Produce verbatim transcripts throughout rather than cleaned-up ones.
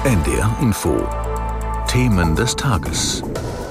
N D R Info. Themen des Tages.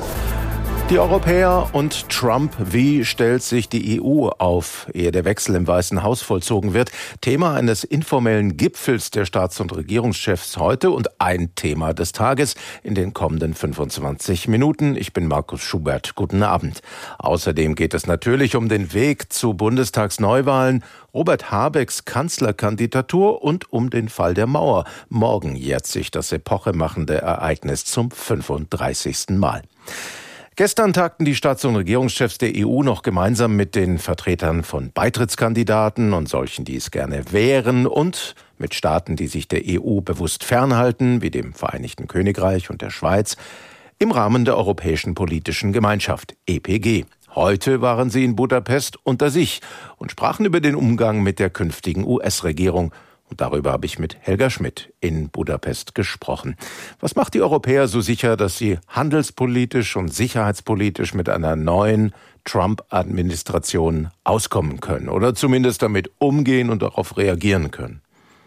Die Europäer und Trump. Wie stellt sich die E U auf, ehe der Wechsel im Weißen Haus vollzogen wird? Thema eines informellen Gipfels der Staats- und Regierungschefs heute und ein Thema des Tages in den kommenden fünfundzwanzig Minuten. Ich bin Markus Schubert. Guten Abend. Außerdem geht es natürlich um den Weg zu Bundestagsneuwahlen, Robert Habecks Kanzlerkandidatur und um den Fall der Mauer. Morgen jährt sich das epochemachende Ereignis zum fünfunddreißigsten Mal. Gestern tagten die Staats- und Regierungschefs der E U noch gemeinsam mit den Vertretern von Beitrittskandidaten und solchen, die es gerne wären, und mit Staaten, die sich der E U bewusst fernhalten, wie dem Vereinigten Königreich und der Schweiz, im Rahmen der Europäischen Politischen Gemeinschaft, E P G. Heute waren sie in Budapest unter sich und sprachen über den Umgang mit der künftigen U S-Regierung. Und darüber habe ich mit Helga Schmidt in Budapest gesprochen. Was macht die Europäer so sicher, dass sie handelspolitisch und sicherheitspolitisch mit einer neuen Trump-Administration auskommen können oder zumindest damit umgehen und darauf reagieren können?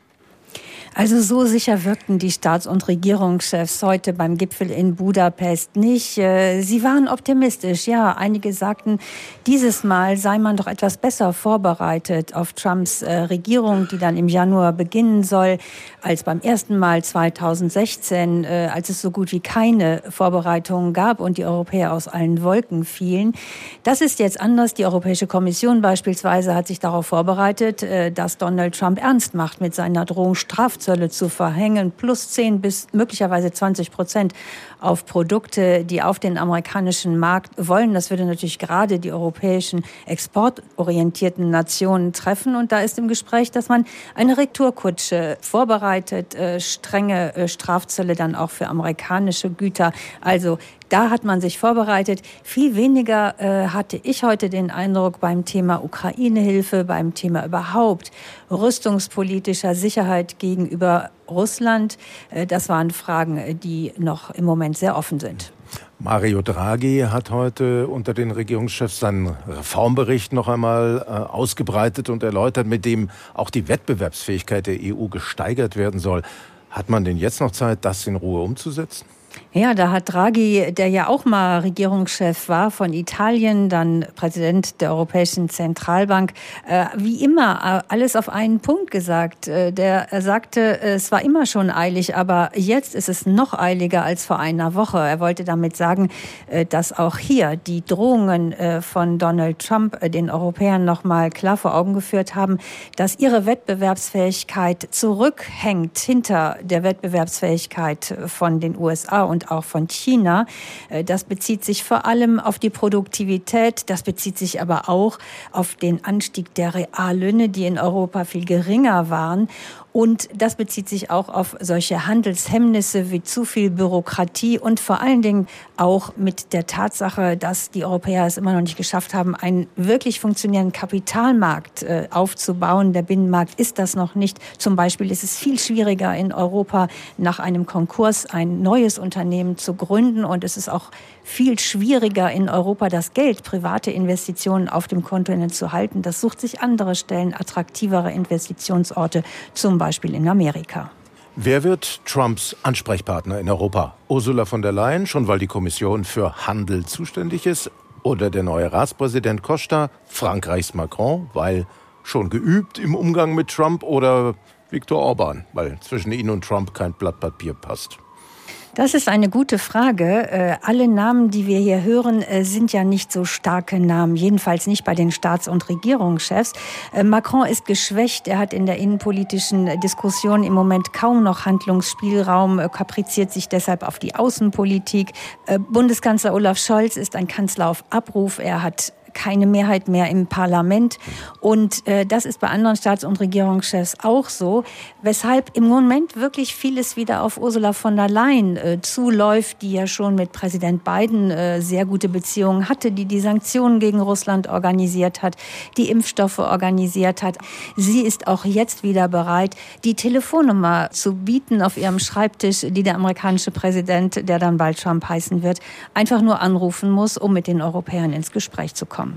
Also so sicher wirkten die Staats- und Regierungschefs heute beim Gipfel in Budapest nicht. Sie waren optimistisch. Ja, einige sagten, dieses Mal sei man doch etwas besser vorbereitet auf Trumps Regierung, die dann im Januar beginnen soll, als beim ersten Mal zweitausendsechzehn, als es so gut wie keine Vorbereitungen gab und die Europäer aus allen Wolken fielen. Das ist jetzt anders. Die Europäische Kommission beispielsweise hat sich darauf vorbereitet, dass Donald Trump ernst macht mit seiner Drohung, Strafzölle zu verhängen, plus zehn bis möglicherweise zwanzig Prozent auf Produkte, die auf den amerikanischen Markt wollen. Das würde natürlich gerade die europäischen exportorientierten Nationen treffen. Und da ist im Gespräch, dass man eine Retourkutsche vorbereitet, äh, strenge äh, Strafzölle dann auch für amerikanische Güter. Also da hat man sich vorbereitet. Viel weniger äh, hatte ich heute den Eindruck beim Thema Ukraine-Hilfe, beim Thema überhaupt rüstungspolitischer Sicherheit gegenüber Russland. Äh, das waren Fragen, die noch im Moment sehr offen sind. Mario Draghi hat heute unter den Regierungschefs seinen Reformbericht noch einmal äh, ausgebreitet und erläutert, mit dem auch die Wettbewerbsfähigkeit der E U gesteigert werden soll. Hat man denn jetzt noch Zeit, das in Ruhe umzusetzen? Ja, da hat Draghi, der ja auch mal Regierungschef war von Italien, dann Präsident der Europäischen Zentralbank, äh, wie immer äh, alles auf einen Punkt gesagt. Äh, der er sagte, es war immer schon eilig, aber jetzt ist es noch eiliger als vor einer Woche. Er wollte damit sagen, äh, dass auch hier die Drohungen äh, von Donald Trump äh, den Europäern noch mal klar vor Augen geführt haben, dass ihre Wettbewerbsfähigkeit zurückhängt hinter der Wettbewerbsfähigkeit von den U S A und auch von China. Das bezieht sich vor allem auf die Produktivität, das bezieht sich aber auch auf den Anstieg der Reallöhne, die in Europa viel geringer waren. Und das bezieht sich auch auf solche Handelshemmnisse wie zu viel Bürokratie und vor allen Dingen auch mit der Tatsache, dass die Europäer es immer noch nicht geschafft haben, einen wirklich funktionierenden Kapitalmarkt äh, aufzubauen. Der Binnenmarkt ist das noch nicht. Zum Beispiel ist es viel schwieriger in Europa nach einem Konkurs ein neues Unternehmen zu gründen und es ist auch viel schwieriger in Europa das Geld, private Investitionen auf dem Kontinent zu halten. Das sucht sich andere Stellen, attraktivere Investitionsorte, zum Beispiel in Amerika. Wer wird Trumps Ansprechpartner in Europa? Ursula von der Leyen, schon weil die Kommission für Handel zuständig ist? Oder der neue Ratspräsident Costa, Frankreichs Macron, weil schon geübt im Umgang mit Trump? Oder Viktor Orban, weil zwischen ihn und Trump kein Blatt Papier passt? Das ist eine gute Frage. Äh, alle Namen, die wir hier hören, äh, sind ja nicht so starke Namen, jedenfalls nicht bei den Staats- und Regierungschefs. Äh, Macron ist geschwächt, er hat in der innenpolitischen Diskussion im Moment kaum noch Handlungsspielraum, äh, kapriziert sich deshalb auf die Außenpolitik. Äh, Bundeskanzler Olaf Scholz ist ein Kanzler auf Abruf, er hat keine Mehrheit mehr im Parlament. Und äh, das ist bei anderen Staats- und Regierungschefs auch so, weshalb im Moment wirklich vieles wieder auf Ursula von der Leyen äh, zuläuft, die ja schon mit Präsident Biden äh, sehr gute Beziehungen hatte, die die Sanktionen gegen Russland organisiert hat, die Impfstoffe organisiert hat. Sie ist auch jetzt wieder bereit, die Telefonnummer zu bieten auf ihrem Schreibtisch, die der amerikanische Präsident, der dann bald Trump heißen wird, einfach nur anrufen muss, um mit den Europäern ins Gespräch zu kommen.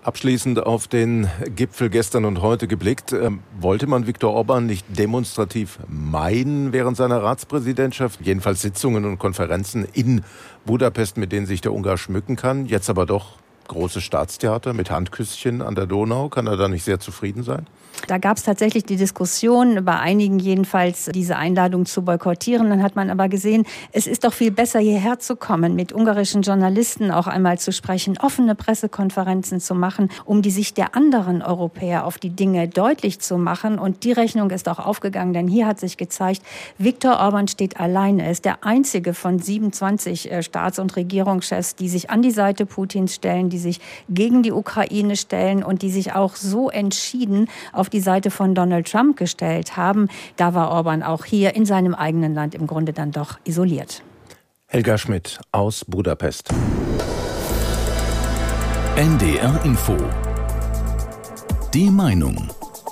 Abschließend auf den Gipfel gestern und heute geblickt. Ähm, wollte man Viktor Orban nicht demonstrativ meiden während seiner Ratspräsidentschaft? Jedenfalls Sitzungen und Konferenzen in Budapest, mit denen sich der Ungar schmücken kann. Jetzt aber doch großes Staatstheater mit Handküsschen an der Donau. Kann er da nicht sehr zufrieden sein? Da gab es tatsächlich die Diskussion, bei einigen jedenfalls, diese Einladung zu boykottieren. Dann hat man aber gesehen, es ist doch viel besser, hierher zu kommen, mit ungarischen Journalisten auch einmal zu sprechen, offene Pressekonferenzen zu machen, um die Sicht der anderen Europäer auf die Dinge deutlich zu machen. Und die Rechnung ist auch aufgegangen, denn hier hat sich gezeigt, Viktor Orban steht alleine. Er ist der einzige von siebenundzwanzig Staats- und Regierungschefs, die sich an die Seite Putins stellen, die sich gegen die Ukraine stellen und die sich auch so entschieden auf die Seite von Donald Trump gestellt haben. Da war Orban auch hier in seinem eigenen Land im Grunde dann doch isoliert. Helga Schmidt aus Budapest. N D R Info. Die Meinung.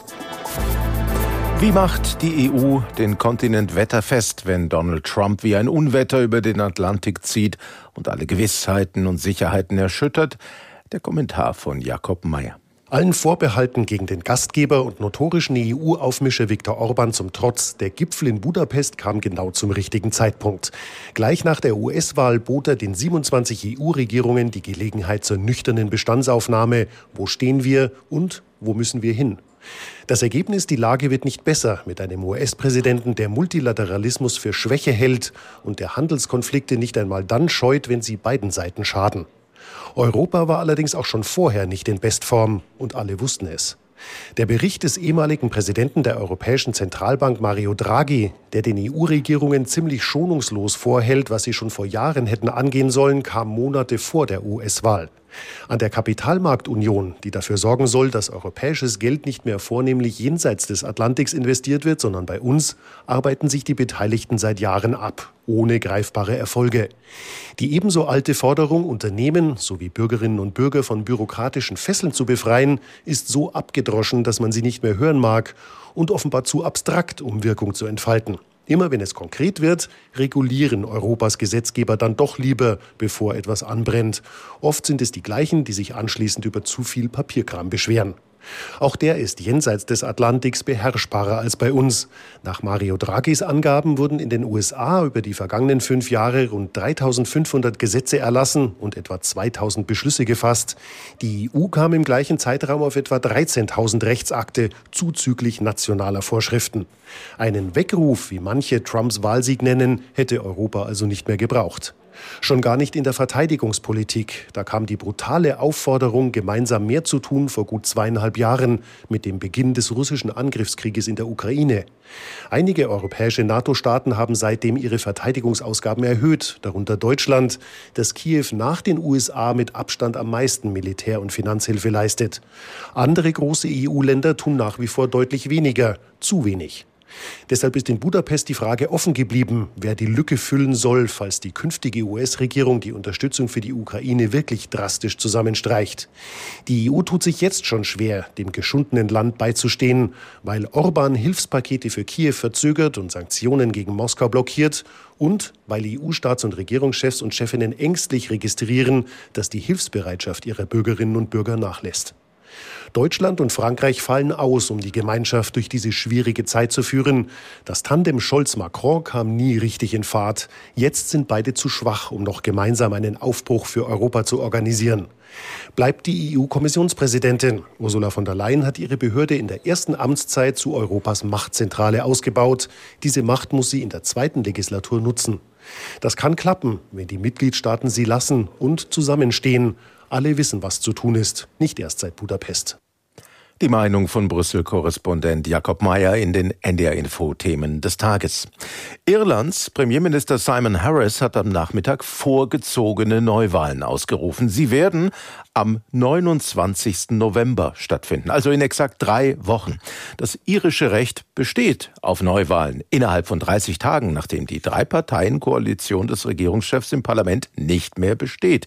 Wie macht die E U den Kontinent wetterfest, wenn Donald Trump wie ein Unwetter über den Atlantik zieht und alle Gewissheiten und Sicherheiten erschüttert? Der Kommentar von Jakob Mayer. Allen Vorbehalten gegen den Gastgeber und notorischen E U-Aufmischer Viktor Orban zum Trotz, der Gipfel in Budapest kam genau zum richtigen Zeitpunkt. Gleich nach der U S-Wahl bot er den siebenundzwanzig E U-Regierungen die Gelegenheit zur nüchternen Bestandsaufnahme. Wo stehen wir und wo müssen wir hin? Das Ergebnis, die Lage wird nicht besser mit einem U S-Präsidenten, der Multilateralismus für Schwäche hält und der Handelskonflikte nicht einmal dann scheut, wenn sie beiden Seiten schaden. Europa war allerdings auch schon vorher nicht in Bestform und alle wussten es. Der Bericht des ehemaligen Präsidenten der Europäischen Zentralbank Mario Draghi, der den E U-Regierungen ziemlich schonungslos vorhält, was sie schon vor Jahren hätten angehen sollen, kam Monate vor der U S-Wahl. An der Kapitalmarktunion, die dafür sorgen soll, dass europäisches Geld nicht mehr vornehmlich jenseits des Atlantiks investiert wird, sondern bei uns, arbeiten sich die Beteiligten seit Jahren ab, ohne greifbare Erfolge. Die ebenso alte Forderung, Unternehmen sowie Bürgerinnen und Bürger von bürokratischen Fesseln zu befreien, ist so abgedroschen, dass man sie nicht mehr hören mag und offenbar zu abstrakt, um Wirkung zu entfalten. Immer wenn es konkret wird, regulieren Europas Gesetzgeber dann doch lieber, bevor etwas anbrennt. Oft sind es die gleichen, die sich anschließend über zu viel Papierkram beschweren. Auch der ist jenseits des Atlantiks beherrschbarer als bei uns. Nach Mario Draghis Angaben wurden in den U S A über die vergangenen fünf Jahre rund dreitausendfünfhundert Gesetze erlassen und etwa zweitausend Beschlüsse gefasst. Die E U kam im gleichen Zeitraum auf etwa dreizehntausend Rechtsakte zuzüglich nationaler Vorschriften. Einen Weckruf, wie manche Trumps Wahlsieg nennen, hätte Europa also nicht mehr gebraucht. Schon gar nicht in der Verteidigungspolitik. Da kam die brutale Aufforderung, gemeinsam mehr zu tun, vor gut zweieinhalb Jahren mit dem Beginn des russischen Angriffskrieges in der Ukraine. Einige europäische NATO-Staaten haben seitdem ihre Verteidigungsausgaben erhöht, darunter Deutschland, das Kiew nach den U S A mit Abstand am meisten Militär- und Finanzhilfe leistet. Andere große E U-Länder tun nach wie vor deutlich weniger, zu wenig. Deshalb ist in Budapest die Frage offen geblieben, wer die Lücke füllen soll, falls die künftige U S-Regierung die Unterstützung für die Ukraine wirklich drastisch zusammenstreicht. Die E U tut sich jetzt schon schwer, dem geschundenen Land beizustehen, weil Orban Hilfspakete für Kiew verzögert und Sanktionen gegen Moskau blockiert und weil E U-Staats- und Regierungschefs und Chefinnen ängstlich registrieren, dass die Hilfsbereitschaft ihrer Bürgerinnen und Bürger nachlässt. Deutschland und Frankreich fallen aus, um die Gemeinschaft durch diese schwierige Zeit zu führen. Das Tandem Scholz-Macron kam nie richtig in Fahrt. Jetzt sind beide zu schwach, um noch gemeinsam einen Aufbruch für Europa zu organisieren. Bleibt die E U-Kommissionspräsidentin. Ursula von der Leyen hat ihre Behörde in der ersten Amtszeit zu Europas Machtzentrale ausgebaut. Diese Macht muss sie in der zweiten Legislatur nutzen. Das kann klappen, wenn die Mitgliedstaaten sie lassen und zusammenstehen. Alle wissen, was zu tun ist, nicht erst seit Budapest. Die Meinung von Brüssel-Korrespondent Jakob Mayer in den N D R-Info-Themen des Tages. Irlands Premierminister Simon Harris hat am Nachmittag vorgezogene Neuwahlen ausgerufen. Sie werden am neunundzwanzigsten November stattfinden, also in exakt drei Wochen. Das irische Recht besteht auf Neuwahlen innerhalb von dreißig Tagen, nachdem die Drei-Parteien-Koalition des Regierungschefs im Parlament nicht mehr besteht.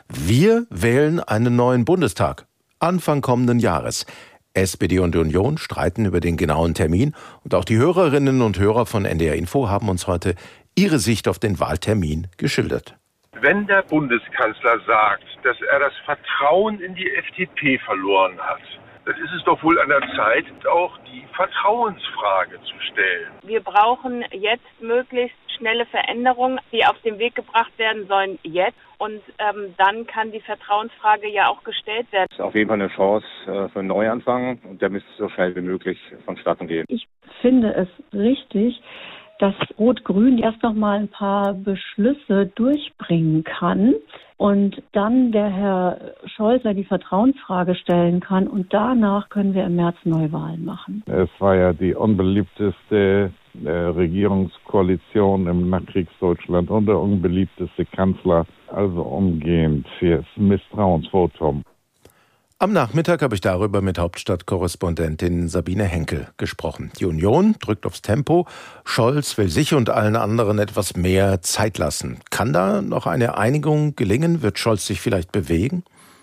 Wir wählen einen neuen Bundestag Anfang kommenden Jahres. S P D und Union streiten über den genauen Termin und auch die Hörerinnen und Hörer von N D R Info haben uns heute ihre Sicht auf den Wahltermin geschildert. Wenn der Bundeskanzler sagt, dass er das Vertrauen in die F D P verloren hat, dann ist es doch wohl an der Zeit, auch die Vertrauensfrage zu stellen. Wir brauchen jetzt möglichst schnelle Veränderungen, die auf den Weg gebracht werden sollen jetzt. Und ähm, dann kann die Vertrauensfrage ja auch gestellt werden. Das ist auf jeden Fall eine Chance äh, für einen Neuanfang und der müsste so schnell wie möglich vonstatten gehen. Ich finde es richtig, dass Rot-Grün erst noch mal ein paar Beschlüsse durchbringen kann und dann der Herr Scholz die Vertrauensfrage stellen kann und danach können wir im März Neuwahlen machen. Es war ja die unbeliebteste äh, Regierungskoalition im Nachkriegsdeutschland und der unbeliebteste Kanzler, also umgehend für das Misstrauensvotum. Am Nachmittag habe ich darüber mit Hauptstadtkorrespondentin Sabine Henkel gesprochen. Die Union drückt aufs Tempo. Scholz will sich und allen anderen etwas mehr Zeit lassen. Kann da noch eine Einigung gelingen? Wird Scholz sich vielleicht bewegen?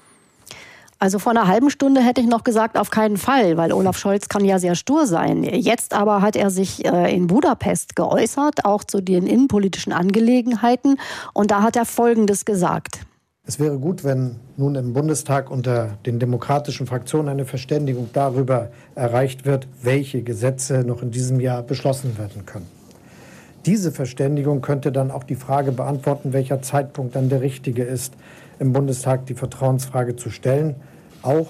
Also vor einer halben Stunde hätte ich noch gesagt, auf keinen Fall, weil Olaf Scholz kann ja sehr stur sein. Jetzt aber hat er sich in Budapest geäußert, auch zu den innenpolitischen Angelegenheiten. Und da hat er Folgendes gesagt. Es wäre gut, wenn nun im Bundestag unter den demokratischen Fraktionen eine Verständigung darüber erreicht wird, welche Gesetze noch in diesem Jahr beschlossen werden können. Diese Verständigung könnte dann auch die Frage beantworten, welcher Zeitpunkt dann der richtige ist, im Bundestag die Vertrauensfrage zu stellen, auch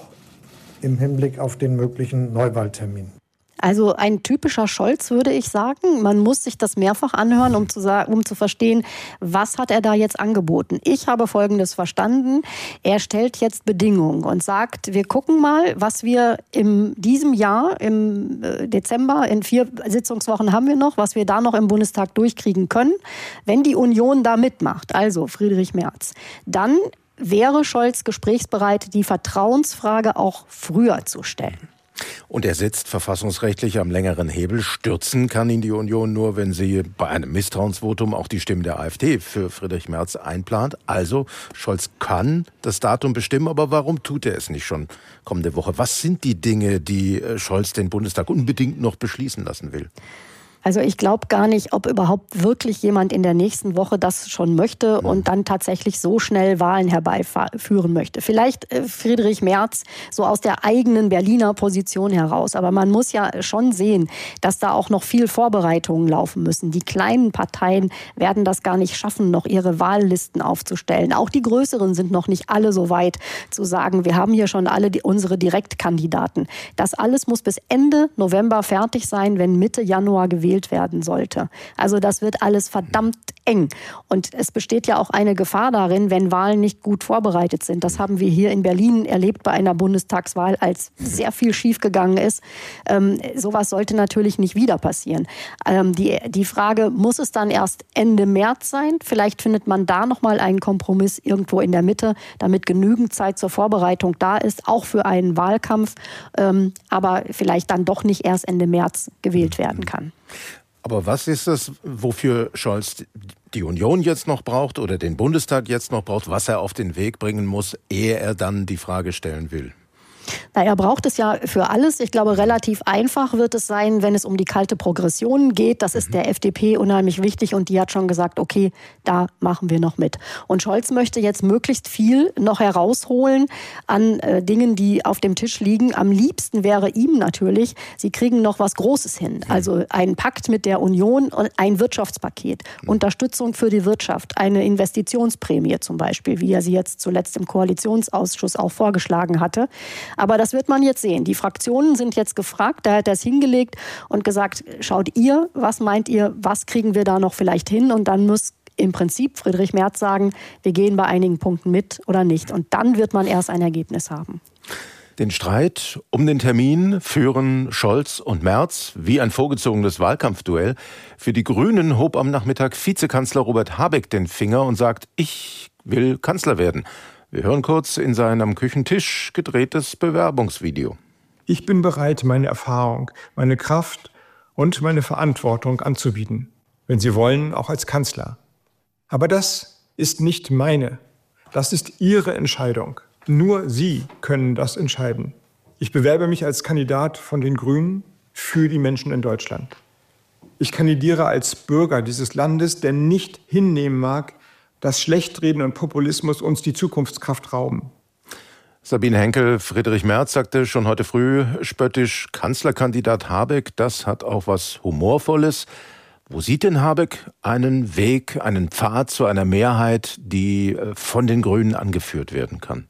im Hinblick auf den möglichen Neuwahltermin. Also ein typischer Scholz, würde ich sagen. Man muss sich das mehrfach anhören, um zu sagen, um zu verstehen, was hat er da jetzt angeboten. Ich habe Folgendes verstanden. Er stellt jetzt Bedingungen und sagt, wir gucken mal, was wir in diesem Jahr, im Dezember, in vier Sitzungswochen haben wir noch, was wir da noch im Bundestag durchkriegen können. Wenn die Union da mitmacht, also Friedrich Merz, dann wäre Scholz gesprächsbereit, die Vertrauensfrage auch früher zu stellen. Und er sitzt verfassungsrechtlich am längeren Hebel. Stürzen kann ihn die Union nur, wenn sie bei einem Misstrauensvotum auch die Stimmen der AfD für Friedrich Merz einplant. Also Scholz kann das Datum bestimmen, aber warum tut er es nicht schon kommende Woche? Was sind die Dinge, die Scholz den Bundestag unbedingt noch beschließen lassen will? Also ich glaube gar nicht, ob überhaupt wirklich jemand in der nächsten Woche das schon möchte und dann tatsächlich so schnell Wahlen herbeiführen möchte. Vielleicht äh, Friedrich Merz so aus der eigenen Berliner Position heraus. Aber man muss ja schon sehen, dass da auch noch viel Vorbereitungen laufen müssen. Die kleinen Parteien werden das gar nicht schaffen, noch ihre Wahllisten aufzustellen. Auch die größeren sind noch nicht alle so weit zu sagen, wir haben hier schon alle die, unsere Direktkandidaten. Das alles muss bis Ende November fertig sein, wenn Mitte Januar gewählt werden sollte. Also das wird alles verdammt eng. Und es besteht ja auch eine Gefahr darin, wenn Wahlen nicht gut vorbereitet sind. Das haben wir hier in Berlin erlebt bei einer Bundestagswahl, als sehr viel schiefgegangen ist. Ähm, sowas sollte natürlich nicht wieder passieren. Ähm, die, die Frage, muss es dann erst Ende März sein? Vielleicht findet man da nochmal einen Kompromiss irgendwo in der Mitte, damit genügend Zeit zur Vorbereitung da ist, auch für einen Wahlkampf, ähm, aber vielleicht dann doch nicht erst Ende März gewählt werden kann. Aber was ist es, wofür Scholz die Union jetzt noch braucht oder den Bundestag jetzt noch braucht, was er auf den Weg bringen muss, ehe er dann die Frage stellen will? Na, er braucht es ja für alles. Ich glaube, relativ einfach wird es sein, wenn es um die kalte Progression geht. Das ist der F D P unheimlich wichtig und die hat schon gesagt, okay, da machen wir noch mit. Und Scholz möchte jetzt möglichst viel noch herausholen an äh, Dingen, die auf dem Tisch liegen. Am liebsten wäre ihm natürlich, sie kriegen noch was Großes hin. Also einen Pakt mit der Union und ein Wirtschaftspaket. Unterstützung für die Wirtschaft, eine Investitionsprämie zum Beispiel, wie er sie jetzt zuletzt im Koalitionsausschuss auch vorgeschlagen hatte. Aber das wird man jetzt sehen. Die Fraktionen sind jetzt gefragt, da hat er es hingelegt und gesagt, schaut ihr, was meint ihr, was kriegen wir da noch vielleicht hin? Und dann muss im Prinzip Friedrich Merz sagen, wir gehen bei einigen Punkten mit oder nicht. Und dann wird man erst ein Ergebnis haben. Den Streit um den Termin führen Scholz und Merz wie ein vorgezogenes Wahlkampfduell. Für die Grünen hob am Nachmittag Vizekanzler Robert Habeck den Finger und sagt, ich will Kanzler werden. Wir hören kurz in sein am Küchentisch gedrehtes Bewerbungsvideo. Ich bin bereit, meine Erfahrung, meine Kraft und meine Verantwortung anzubieten. Wenn Sie wollen, auch als Kanzler. Aber das ist nicht meine. Das ist Ihre Entscheidung. Nur Sie können das entscheiden. Ich bewerbe mich als Kandidat von den Grünen für die Menschen in Deutschland. Ich kandidiere als Bürger dieses Landes, der nicht hinnehmen mag, dass Schlechtreden und Populismus uns die Zukunftskraft rauben. Sabine Henkel, Friedrich Merz sagte schon heute früh spöttisch, Kanzlerkandidat Habeck, das hat auch was Humorvolles. Wo sieht denn Habeck einen Weg, einen Pfad zu einer Mehrheit, die von den Grünen angeführt werden kann?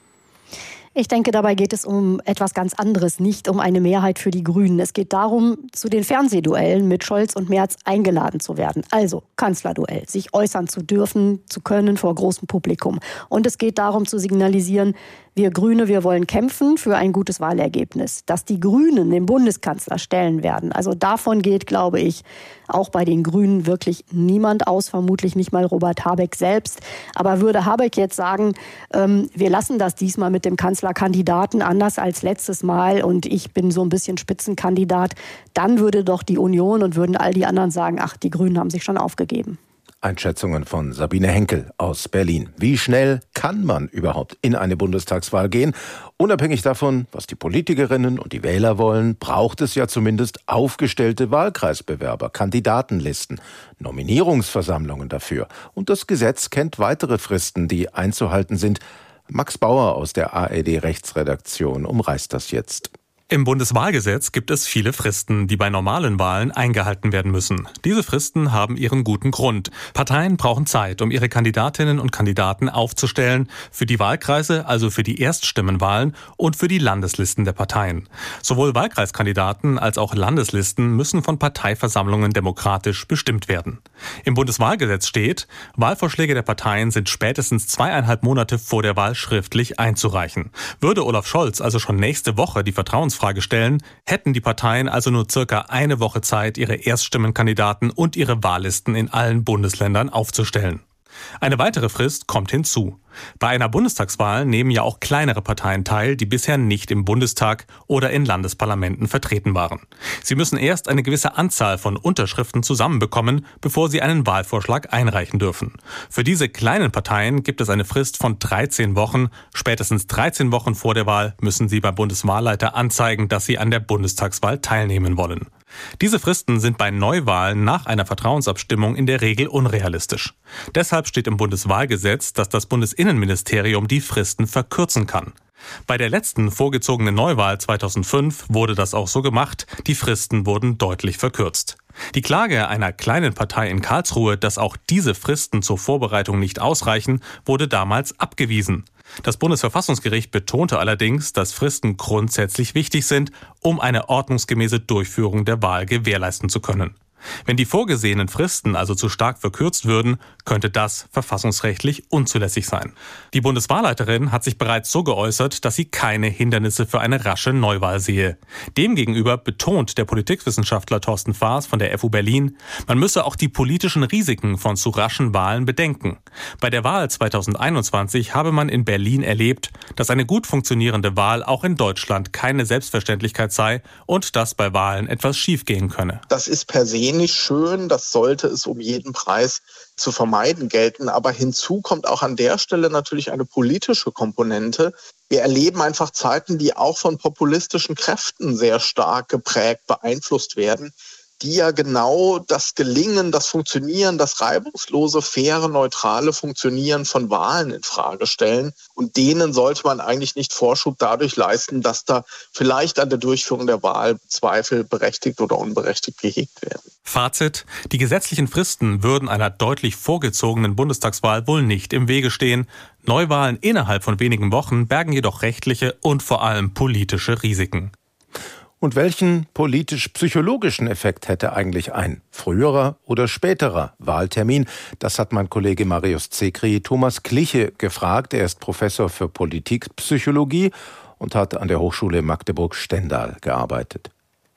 Ich denke, dabei geht es um etwas ganz anderes, nicht um eine Mehrheit für die Grünen. Es geht darum, zu den Fernsehduellen mit Scholz und Merz eingeladen zu werden. Also Kanzlerduell, sich äußern zu dürfen, zu können vor großem Publikum. Und es geht darum zu signalisieren, wir Grüne, wir wollen kämpfen für ein gutes Wahlergebnis. Dass die Grünen den Bundeskanzler stellen werden, also davon geht, glaube ich, auch bei den Grünen wirklich niemand aus, vermutlich nicht mal Robert Habeck selbst. Aber würde Habeck jetzt sagen, ähm, wir lassen das diesmal mit dem Kanzlerkandidaten anders als letztes Mal und ich bin so ein bisschen Spitzenkandidat, dann würde doch die Union und würden all die anderen sagen, ach, die Grünen haben sich schon aufgegeben. Einschätzungen von Sabine Henkel aus Berlin. Wie schnell kann man überhaupt in eine Bundestagswahl gehen? Unabhängig davon, was die Politikerinnen und die Wähler wollen, braucht es ja zumindest aufgestellte Wahlkreisbewerber, Kandidatenlisten, Nominierungsversammlungen dafür. Und das Gesetz kennt weitere Fristen, die einzuhalten sind. Max Bauer aus der A R D-Rechtsredaktion umreißt das jetzt. Im Bundeswahlgesetz gibt es viele Fristen, die bei normalen Wahlen eingehalten werden müssen. Diese Fristen haben ihren guten Grund. Parteien brauchen Zeit, um ihre Kandidatinnen und Kandidaten aufzustellen, für die Wahlkreise, also für die Erststimmenwahlen und für die Landeslisten der Parteien. Sowohl Wahlkreiskandidaten als auch Landeslisten müssen von Parteiversammlungen demokratisch bestimmt werden. Im Bundeswahlgesetz steht, Wahlvorschläge der Parteien sind spätestens zweieinhalb Monate vor der Wahl schriftlich einzureichen. Würde Olaf Scholz also schon nächste Woche die Vertrauensfrage stellen, hätten die Parteien also nur circa eine Woche Zeit, ihre Erststimmenkandidaten und ihre Wahllisten in allen Bundesländern aufzustellen. Eine weitere Frist kommt hinzu. Bei einer Bundestagswahl nehmen ja auch kleinere Parteien teil, die bisher nicht im Bundestag oder in Landesparlamenten vertreten waren. Sie müssen erst eine gewisse Anzahl von Unterschriften zusammenbekommen, bevor sie einen Wahlvorschlag einreichen dürfen. Für diese kleinen Parteien gibt es eine Frist von dreizehn Wochen. Spätestens dreizehn Wochen vor der Wahl müssen sie beim Bundeswahlleiter anzeigen, dass sie an der Bundestagswahl teilnehmen wollen. Diese Fristen sind bei Neuwahlen nach einer Vertrauensabstimmung in der Regel unrealistisch. Deshalb steht im Bundeswahlgesetz, dass das Bundesinnenministerium die Fristen verkürzen kann. Bei der letzten vorgezogenen Neuwahl zweitausendfünf wurde das auch so gemacht, die Fristen wurden deutlich verkürzt. Die Klage einer kleinen Partei in Karlsruhe, dass auch diese Fristen zur Vorbereitung nicht ausreichen, wurde damals abgewiesen. Das Bundesverfassungsgericht betonte allerdings, dass Fristen grundsätzlich wichtig sind, um eine ordnungsgemäße Durchführung der Wahl gewährleisten zu können. Wenn die vorgesehenen Fristen also zu stark verkürzt würden, könnte das verfassungsrechtlich unzulässig sein. Die Bundeswahlleiterin hat sich bereits so geäußert, dass sie keine Hindernisse für eine rasche Neuwahl sehe. Demgegenüber betont der Politikwissenschaftler Thorsten Faas von der F U Berlin, man müsse auch die politischen Risiken von zu raschen Wahlen bedenken. Bei der Wahl zweitausendeinundzwanzig habe man in Berlin erlebt, dass eine gut funktionierende Wahl auch in Deutschland keine Selbstverständlichkeit sei und dass bei Wahlen etwas schiefgehen könne. Das ist per se nicht schön, das sollte es um jeden Preis zu vermeiden gelten. Aber hinzu kommt auch an der Stelle natürlich eine politische Komponente. Wir erleben einfach Zeiten, die auch von populistischen Kräften sehr stark geprägt, beeinflusst werden, die ja genau das Gelingen, das Funktionieren, das reibungslose, faire, neutrale Funktionieren von Wahlen in Frage stellen. Und denen sollte man eigentlich nicht Vorschub dadurch leisten, dass da vielleicht an der Durchführung der Wahl Zweifel berechtigt oder unberechtigt gehegt werden. Fazit: Die gesetzlichen Fristen würden einer deutlich vorgezogenen Bundestagswahl wohl nicht im Wege stehen. Neuwahlen innerhalb von wenigen Wochen bergen jedoch rechtliche und vor allem politische Risiken. Und welchen politisch-psychologischen Effekt hätte eigentlich ein früherer oder späterer Wahltermin? Das hat mein Kollege Marius Zekri Thomas Kliche gefragt. Er ist Professor für Politikpsychologie und hat an der Hochschule Magdeburg-Stendal gearbeitet.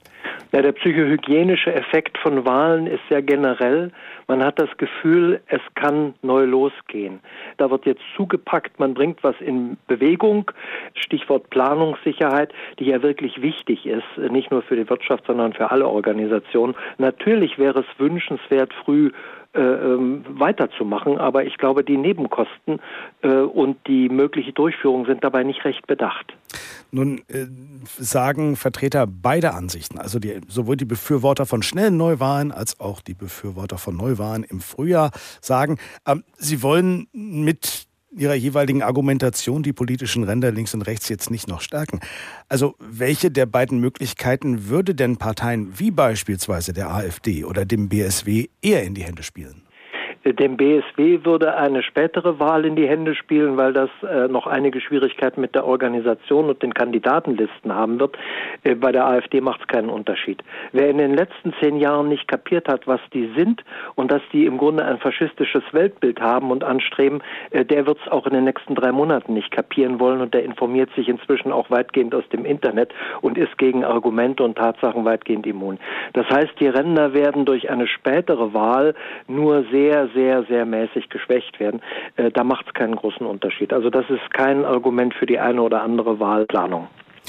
Ja, der psychohygienische Effekt von Wahlen ist sehr generell. Man hat das Gefühl, es kann neu losgehen. Da wird jetzt zugepackt, man bringt was in Bewegung. Stichwort Planungssicherheit, die ja wirklich wichtig ist, nicht nur für die Wirtschaft, sondern für alle Organisationen. Natürlich wäre es wünschenswert, früh äh, weiterzumachen. Aber ich glaube, die Nebenkosten äh, und die mögliche Durchführung sind dabei nicht recht bedacht. Nun äh, sagen Vertreter beider Ansichten, also die, sowohl die Befürworter von schnellen Neuwahlen als auch die Befürworter von Neuwahlen im Frühjahr, sagen, äh, sie wollen mit ihrer jeweiligen Argumentation die politischen Ränder links und rechts jetzt nicht noch stärken. Also welche der beiden Möglichkeiten würde denn Parteien wie beispielsweise der AfD oder dem B S W eher in die Hände spielen? Dem B S W würde eine spätere Wahl in die Hände spielen, weil das äh, noch einige Schwierigkeiten mit der Organisation und den Kandidatenlisten haben wird. Äh, bei der AfD macht es keinen Unterschied. Wer in den letzten zehn Jahren nicht kapiert hat, was die sind und dass die im Grunde ein faschistisches Weltbild haben und anstreben, äh, der wird es auch in den nächsten drei Monaten nicht kapieren wollen und der informiert sich inzwischen auch weitgehend aus dem Internet und ist gegen Argumente und Tatsachen weitgehend immun. Das heißt, die Ränder werden durch eine spätere Wahl nur sehr, sehr, sehr mäßig geschwächt werden. Äh, da macht es keinen großen Unterschied. Also das ist kein Argument für die eine oder andere Wahlplanung.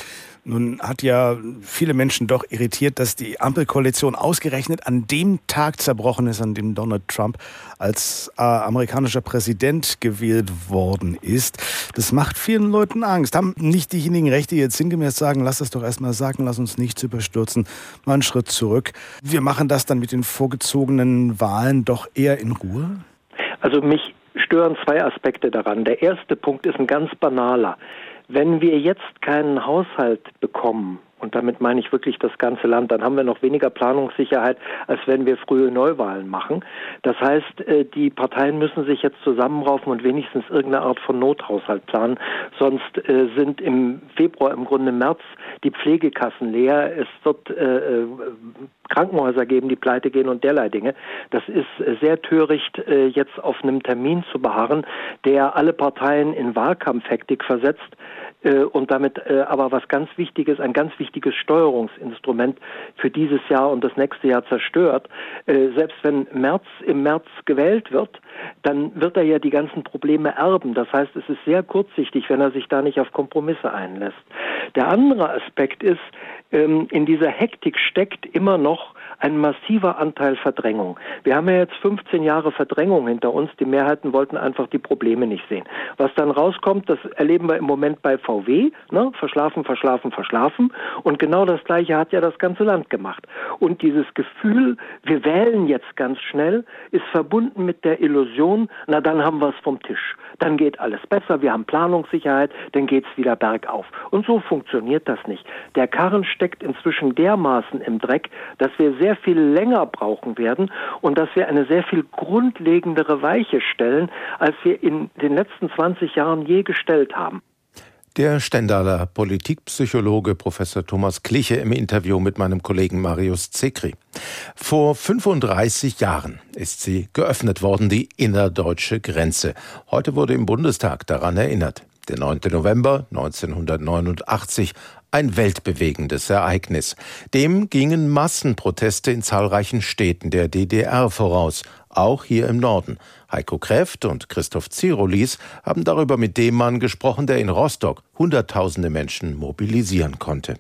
Nun hat ja viele Menschen doch irritiert, dass die Ampelkoalition ausgerechnet an dem Tag zerbrochen ist, an dem Donald Trump als äh, amerikanischer Präsident gewählt worden ist. Das macht vielen Leuten Angst. Haben nicht diejenigen recht, die jetzt sinngemäß sagen, lass es doch erstmal sagen, lass uns nichts überstürzen, mal einen Schritt zurück. Wir machen das dann mit den vorgezogenen Wahlen doch eher in Ruhe? Also mich stören zwei Aspekte daran. Der erste Punkt ist ein ganz banaler. Wenn wir jetzt keinen Haushalt bekommen, und damit meine ich wirklich das ganze Land, dann haben wir noch weniger Planungssicherheit, als wenn wir frühe Neuwahlen machen. Das heißt, die Parteien müssen sich jetzt zusammenraufen und wenigstens irgendeine Art von Nothaushalt planen. Sonst sind im Februar, im Grunde im März, die Pflegekassen leer. Es wird äh, Krankenhäuser geben, die pleite gehen und derlei Dinge. Das ist sehr töricht, äh, jetzt auf einem Termin zu beharren, der alle Parteien in Wahlkampfhektik versetzt äh, und damit äh, aber was ganz Wichtiges, ein ganz wichtiges Steuerungsinstrument für dieses Jahr und das nächste Jahr zerstört. Äh, selbst wenn März im März gewählt wird, dann wird er ja die ganzen Probleme erben. Das heißt, es ist sehr kurzsichtig, wenn er sich da nicht auf Kompromisse einlässt. Der andere Aspekt ist, ähm, in dieser Hektik steckt immer noch ein massiver Anteil Verdrängung. Wir haben ja jetzt fünfzehn Jahre Verdrängung hinter uns. Die Mehrheiten wollten einfach die Probleme nicht sehen. Was dann rauskommt, das erleben wir im Moment bei V W. Ne? Verschlafen, verschlafen, verschlafen. Und genau das Gleiche hat ja das ganze Land gemacht. Und dieses Gefühl, wir wählen jetzt ganz schnell, ist verbunden mit der Illusion, na dann haben wir es vom Tisch. Dann geht alles besser, wir haben Planungssicherheit, dann geht es wieder bergauf. Und so funktioniert das nicht. Der Karren steckt inzwischen dermaßen im Dreck, dass wir sehr viel länger brauchen werden und dass wir eine sehr viel grundlegendere Weiche stellen, als wir in den letzten zwanzig Jahren je gestellt haben. Der Stendaler Politikpsychologe Professor Thomas Kliche im Interview mit meinem Kollegen Marius Zekri. Vor fünfunddreißig Jahren ist sie geöffnet worden, die innerdeutsche Grenze. Heute wurde im Bundestag daran erinnert. Der neunte November neunzehnhundertneunundachtzig, ein weltbewegendes Ereignis. Dem gingen Massenproteste in zahlreichen Städten der D D R voraus, auch hier im Norden. Heiko Kräft und Christoph Zirolis haben darüber mit dem Mann gesprochen, der in Rostock Hunderttausende Menschen mobilisieren konnte.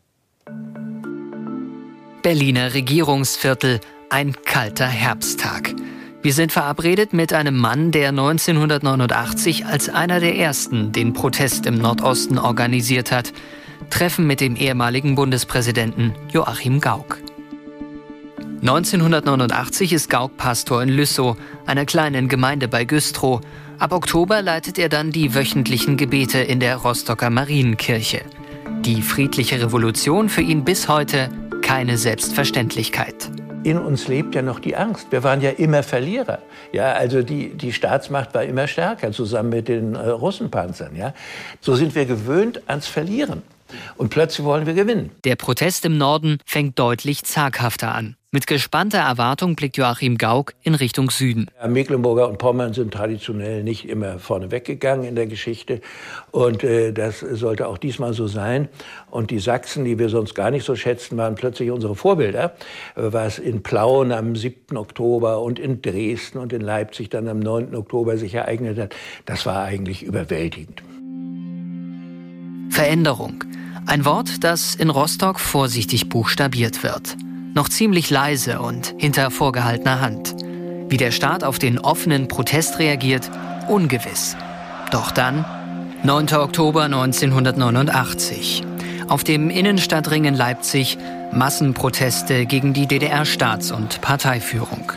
Berliner Regierungsviertel, ein kalter Herbsttag. Wir sind verabredet mit einem Mann, der neunzehnhundertneunundachtzig als einer der ersten den Protest im Nordosten organisiert hat. Treffen mit dem ehemaligen Bundespräsidenten Joachim Gauck. neunzehnhundertneunundachtzig ist Gauck Pastor in Lüssow, einer kleinen Gemeinde bei Güstrow. Ab Oktober leitet er dann die wöchentlichen Gebete in der Rostocker Marienkirche. Die friedliche Revolution für ihn bis heute keine Selbstverständlichkeit. In uns lebt ja noch die Angst. Wir waren ja immer Verlierer. Ja, also die, die Staatsmacht war immer stärker, zusammen mit den äh, Russenpanzern. Ja. So sind wir gewöhnt ans Verlieren. Und plötzlich wollen wir gewinnen. Der Protest im Norden fängt deutlich zaghafter an. Mit gespannter Erwartung blickt Joachim Gauck in Richtung Süden. Ja, Mecklenburger und Pommern sind traditionell nicht immer vorne weggegangen in der Geschichte. Und äh, das sollte auch diesmal so sein. Und die Sachsen, die wir sonst gar nicht so schätzen, waren plötzlich unsere Vorbilder. Was in Plauen am siebten Oktober und in Dresden und in Leipzig dann am neunten Oktober sich ereignet hat, das war eigentlich überwältigend. Veränderung. Ein Wort, das in Rostock vorsichtig buchstabiert wird. Noch ziemlich leise und hinter vorgehaltener Hand. Wie der Staat auf den offenen Protest reagiert, ungewiss. Doch dann, neunter Oktober neunzehnhundertneunundachtzig. Auf dem Innenstadtring in Leipzig Massenproteste gegen die D D R-Staats- und Parteiführung.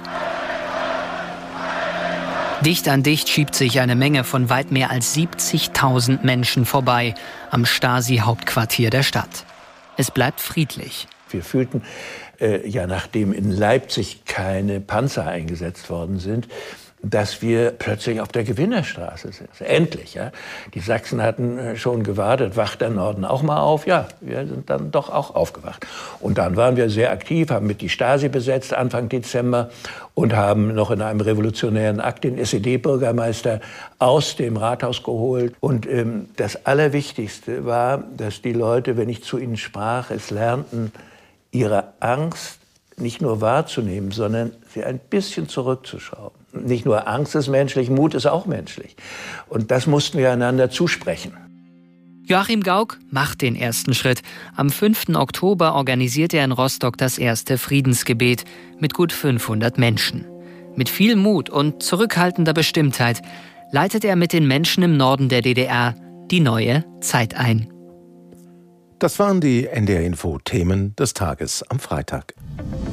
Dicht an dicht schiebt sich eine Menge von weit mehr als siebzigtausend Menschen vorbei am Stasi-Hauptquartier der Stadt. Es bleibt friedlich. Wir fühlten, äh, ja, nachdem in Leipzig keine Panzer eingesetzt worden sind, dass wir plötzlich auf der Gewinnerstraße sind. Endlich, ja. Die Sachsen hatten schon gewartet, wacht der Norden auch mal auf? Ja, wir sind dann doch auch aufgewacht. Und dann waren wir sehr aktiv, haben mit die Stasi besetzt Anfang Dezember und haben noch in einem revolutionären Akt den S E D-Bürgermeister aus dem Rathaus geholt. Und ähm, das Allerwichtigste war, dass die Leute, wenn ich zu ihnen sprach, es lernten, ihre Angst nicht nur wahrzunehmen, sondern sie ein bisschen zurückzuschrauben. Nicht nur Angst ist menschlich, Mut ist auch menschlich. Und das mussten wir einander zusprechen. Joachim Gauck macht den ersten Schritt. Am fünften Oktober organisiert er in Rostock das erste Friedensgebet mit gut fünfhundert Menschen. Mit viel Mut und zurückhaltender Bestimmtheit leitet er mit den Menschen im Norden der D D R die neue Zeit ein. Das waren die N D R Info Themen des Tages am Freitag.